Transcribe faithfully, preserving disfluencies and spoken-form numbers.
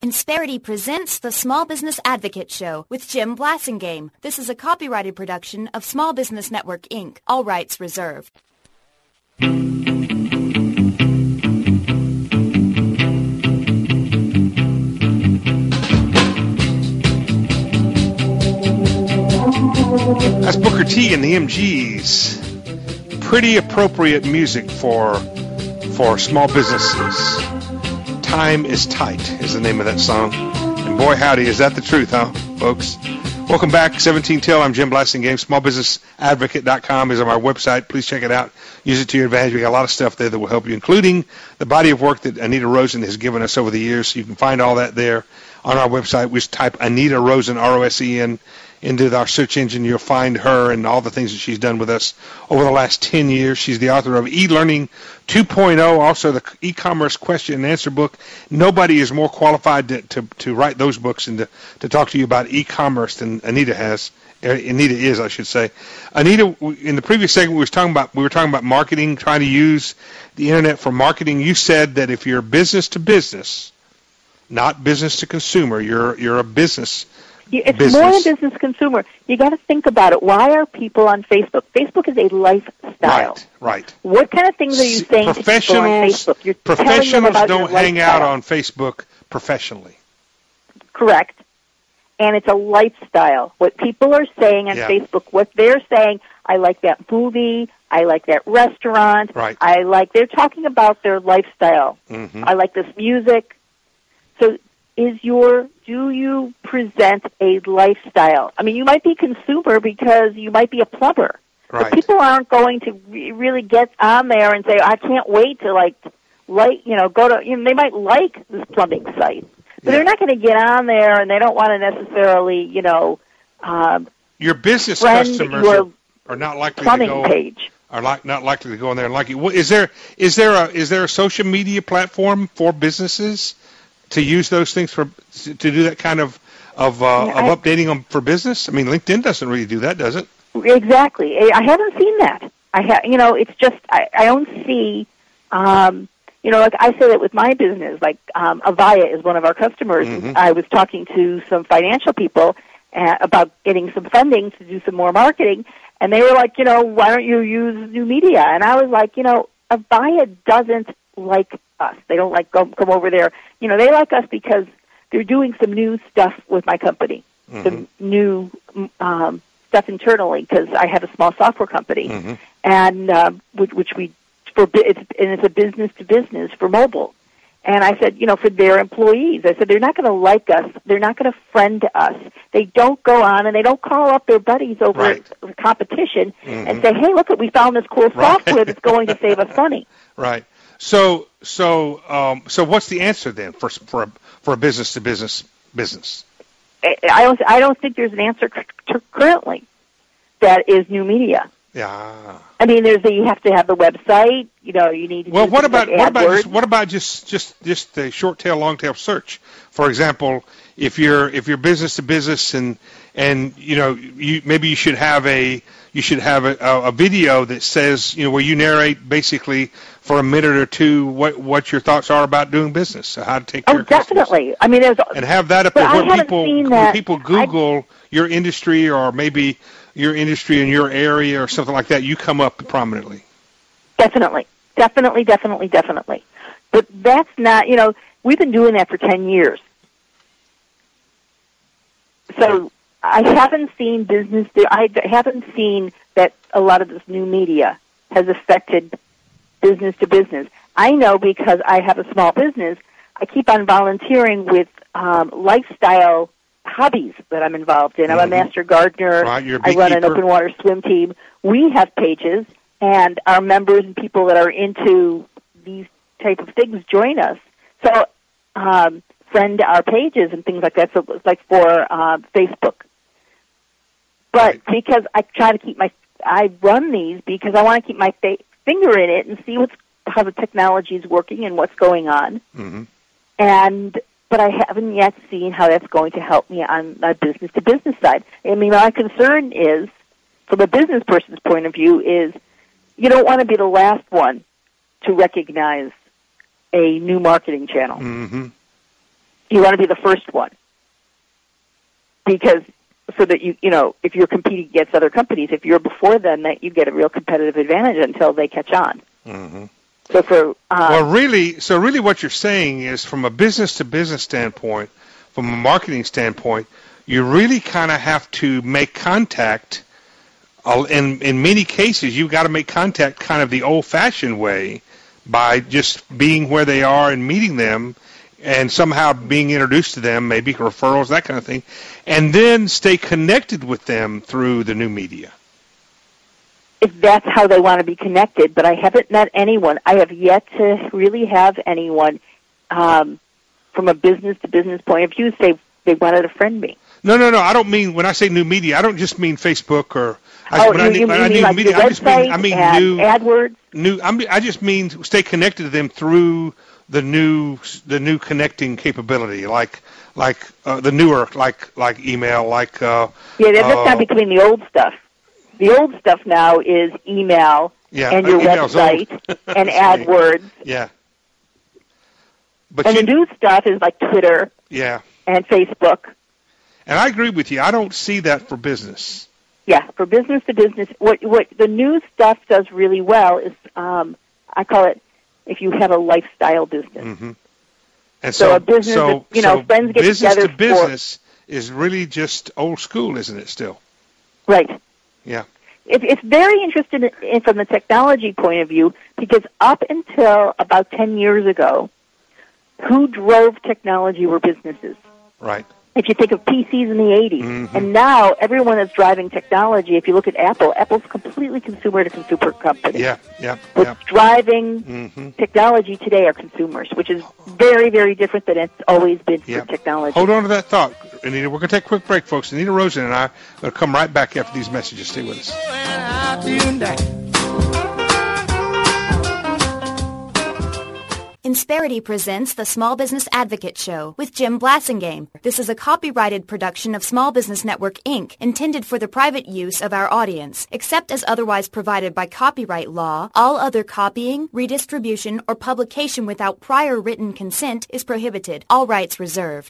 Insperity presents the Small Business Advocate Show with Jim Blasingame. This is a copyrighted production of Small Business Network, Incorporated. All rights reserved. That's Booker T and the M Gs. Pretty appropriate music for for small businesses. Time is Tight is the name of that song. And boy, howdy, is that the truth, huh, folks? Welcome back, seventeen till. I'm Jim Blasingame. small business advocate dot com is on our website. Please check it out. Use it to your advantage. We got a lot of stuff there that will help you, including the body of work that Anita Rosen has given us over the years. So you can find all that there on our website. We just type Anita Rosen, R O S E N, into our search engine. You'll find her and all the things that she's done with us over the last ten years. She's the author of E-Learning two point oh, also the e-commerce question and answer book. Nobody is more qualified to, to, to write those books and to, to talk to you about e-commerce than Anita has. Anita is, I should say. Anita, in the previous segment, we were talking about we were talking about marketing, trying to use the internet for marketing. You said that if you're business to business, not business to consumer, you're you're a business. It's business. more than business consumer. You got to think about it. Why are people on Facebook? Facebook is a lifestyle. Right, right. What kind of things are you saying to people on Facebook? You're professionals about don't hang out on Facebook professionally. Correct. And it's a lifestyle. What people are saying on yeah. Facebook, what they're saying, I like that movie, I like that restaurant, right. I like, they're talking about their lifestyle. Mm-hmm. I like this music. So is your, do you present a lifestyle? I mean, you might be consumer because you might be a plumber. Right. But people aren't going to re- really get on there and say, I can't wait to, like, like, you know, go to, you know, they might like this plumbing site. But yeah. they're not going to get on there, and they don't want to necessarily, you know, um, your business customers your are, are not likely plumbing to go. Page. Are like not likely to go in there and like it. Is there is there a is there a social media platform for businesses to use those things for to do that kind of of uh, yeah, I, of updating them for business? I mean, LinkedIn doesn't really do that, does it? Exactly. I haven't seen that. I ha- you know, it's just I, I don't see. Um, You know, like I say that with my business, like um, Avaya is one of our customers. Mm-hmm. I was talking to some financial people uh, about getting some funding to do some more marketing, and they were like, you know, why don't you use new media? And I was like, you know, Avaya doesn't like us. They don't like come, come over there. You know, they like us because they're doing some new stuff with my company, mm-hmm. some new um, stuff internally because I have a small software company, mm-hmm. and uh, which, which we For it's, and it's a business to business for mobile. And I said, you know, for their employees, I said they're not going to like us. They're not going to friend us. They don't go on and they don't call up their buddies over right. a competition mm-hmm. and say, hey, look, we found this cool right. software that's going to save us money. Right. So, so, um, so, what's the answer then for for a, for a business to business business? I don't. I don't think there's an answer currently that is new media. Yeah. I mean, there's a, you have to have the website. You know, you need to. Well, do what about like what about AdWords. just, what about just just just a short tail, long tail search? For example, if you're if you're business to business and and you know you maybe you should have a you should have a, a video that says you know where you narrate basically for a minute or two what what your thoughts are about doing business, so how to take care oh, of customers. definitely. I mean, there's and have that up but there I where haven't people seen where that. people Google I, your industry or maybe your industry in your area or something like that. You come up prominently. Definitely, definitely, definitely, definitely. But that's not, you know, we've been doing that for ten years. So I haven't seen business, I haven't seen that a lot of this new media has affected business to business. I know because I have a small business, I keep on volunteering with um, lifestyle hobbies that I'm involved in. I'm mm-hmm. a master gardener. Right, you're a I run an beekeeper. open water swim team. We have pages. And our members and people that are into these type of things join us. So um, friend our pages and things like that. So it's like for uh, Facebook. But right. because I try to keep my, I run these because I want to keep my fa- finger in it and see what's how the technology is working and what's going on. Mm-hmm. And but I haven't yet seen how that's going to help me on the business to business side. I mean, my concern is, from a business person's point of view, is you don't want to be the last one to recognize a new marketing channel. Mm-hmm. You want to be the first one. Because so that you, you know, if you're competing against other companies, if you're before them, that you get a real competitive advantage until they catch on. Mm-hmm. So for um, well, really, so really, what you're saying is, from a business-to-business standpoint, from a marketing standpoint, you really kind of have to make contact. Uh, in in many cases, you've got to make contact kind of the old-fashioned way, by just being where they are and meeting them, and somehow being introduced to them, maybe referrals, that kind of thing, and then stay connected with them through the new media. If that's how they want to be connected, but I haven't met anyone. I have yet to really have anyone um, from a business-to-business point of view say they wanted to friend me. No, no, no. I don't mean, when I say new media, I don't just mean Facebook or. I, oh, when you, I, you when mean, I mean like media, the I just mean, I website mean and new AdWords? New. I, mean, I just mean stay connected to them through the new, the new connecting capability, like, like uh, the newer, like, like email, like. Uh, yeah, that's uh, not becoming the old stuff. The old stuff now is email yeah, and your website and AdWords. Yeah. But and you, the new stuff is like Twitter. Yeah. And Facebook. And I agree with you. I don't see that for business. Yeah, for business to business, what what the new stuff does really well is, um, I call it, if you have a lifestyle business. Mm-hmm. And so, so, a business, so, that, you know, so friends get business together to business for, is really just old school, isn't it? Still. Right. Yeah. It, it's very interesting in, in, from the technology point of view, because up until about ten years ago, who drove technology were businesses. Right. If you think of P Cs in the eighties, mm-hmm. and now everyone is driving technology. If you look at Apple, Apple's completely consumer-to-consumer company. Yeah, yeah, What's yeah. driving mm-hmm. technology today are consumers, which is very, very different than it's always been for yeah. technology. Hold on to that thought, Anita. We're going to take a quick break, folks. Anita Rosen and I are going to come right back after these messages. Stay with us. Insperity presents the Small Business Advocate Show with Jim Blasingame. This is a copyrighted production of Small Business Network, Incorporated, intended for the private use of our audience. Except as otherwise provided by copyright law, all other copying, redistribution, or publication without prior written consent is prohibited. All rights reserved.